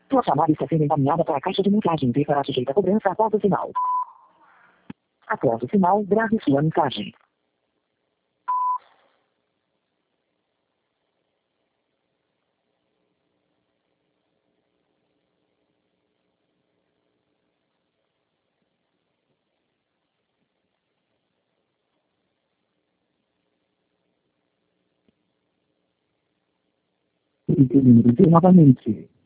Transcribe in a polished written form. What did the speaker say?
Sua chamada está sendo encaminhada para a caixa de mensagens e será sujeita a cobrança após o sinal. Após o sinal, grave sua mensagem. Novamente.